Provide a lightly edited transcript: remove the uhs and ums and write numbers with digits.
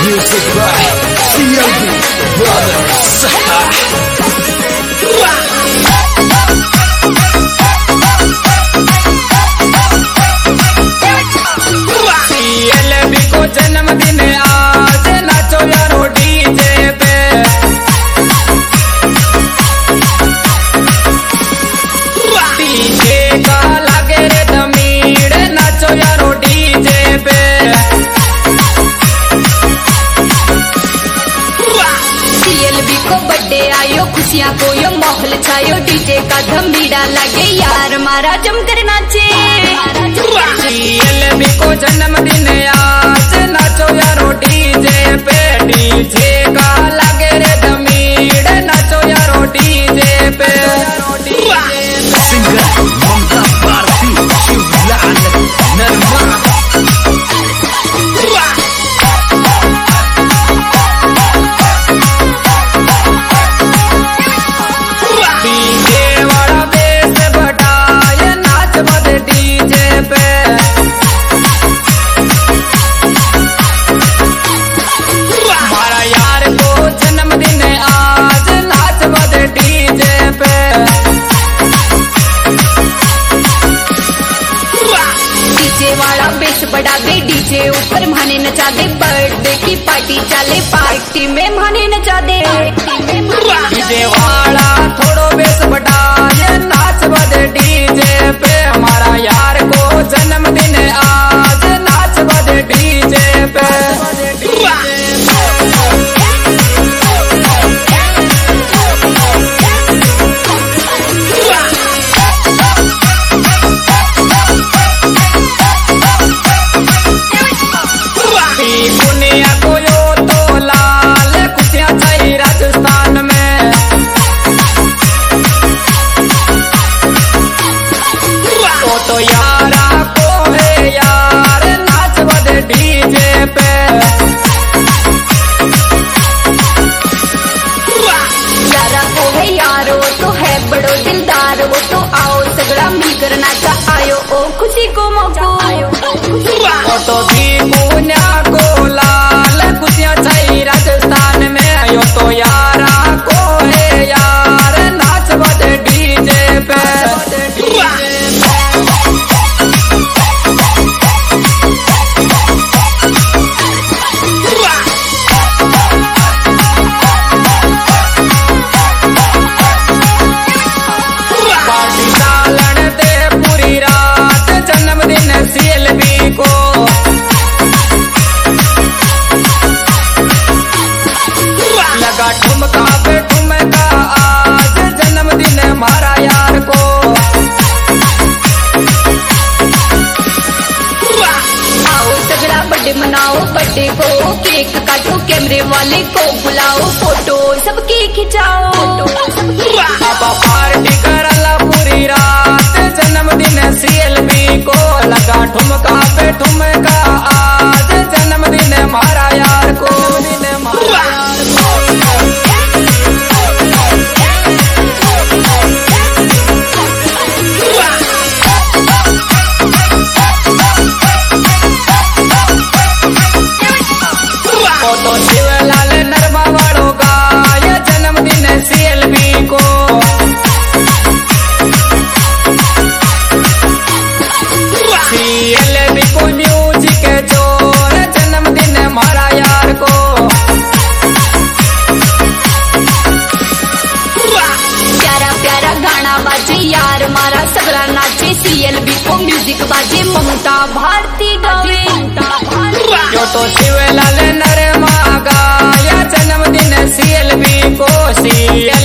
Music by CLB Brothers. CLB को जन्मदिन आज नाचो यारो डीजे पे। डीजे का लागे रे धमीड़ नाचो यारो डीजे पे। CLB को बर्थडे आयो खुशियाँ को यो माहौल छायो डीजे का धमीड़ा लगे यार मारा जम कर नाचे। CLB को जन्मदिन आज नाचो यारो डीजे पे। डीजे का लागे रे धमीड़ नाचो यारो डीजे पे। Singer Mamta Bharti Shivlal Narma DJ वाला बेस बढ़ाए नाच बद डीजे पे। हमारा यार को जन्मदिन आज नाच बद डीजे पे। डीजे वाला बेस बढ़ा दे डीजे ऊपर माने नचा दे बर्थडे की पार्टी चले पार्टी में माने नचा दे। डीजे वाला थोड़ो बेस बढ़ाए नाच बद डीजे पे। हमारा यार को जन्मदिन आज नाच बद डीजे पे। दुनिया को यो तो लाल खुशियाँ चाहिए राजस्थान में। तो यारा को है यार नाच बद डीजे पे। यारा को है यार वो तो है बड़ो दिलदार वो तो आओ सगड़ा मिलकर नाचा आयो ओ खुशी को मौको। तो भी पुण्या को लाल खुशियाँ चाहिए राजस्थान में। यो तो यारा को है यार नाच बद डीजे पे। पार्टी डालन दे पूरी रात जन्मदिन CLB को। लगा ठुमका पे ठुमका आज जन्मदिन हमारा यार को। आओ सगड़ा बर्थडे मनाओ बर्थडे को केक काटो कैमरे वाले को बुलाओ फोटो सबकी खिंचाओ। अब पार्टी करला पूरी रात जन्मदिन CLB को। लगा ठुमका पे ठुमका आज जन्मदिन हमारा यार को। तो शिवलाल नरमा वालों गाय जन्मदिन CLB को। CLB को म्यूजिक जोर जन्मदिन हमारा यार को। प्यारा प्यारा गाना बाजे यार मारा सगड़ा नाचे CLB को म्यूजिक बाजे ममता भारती गावे। यो तो शिवलाल नरमा गाया जन्मदिन CLB को। CLB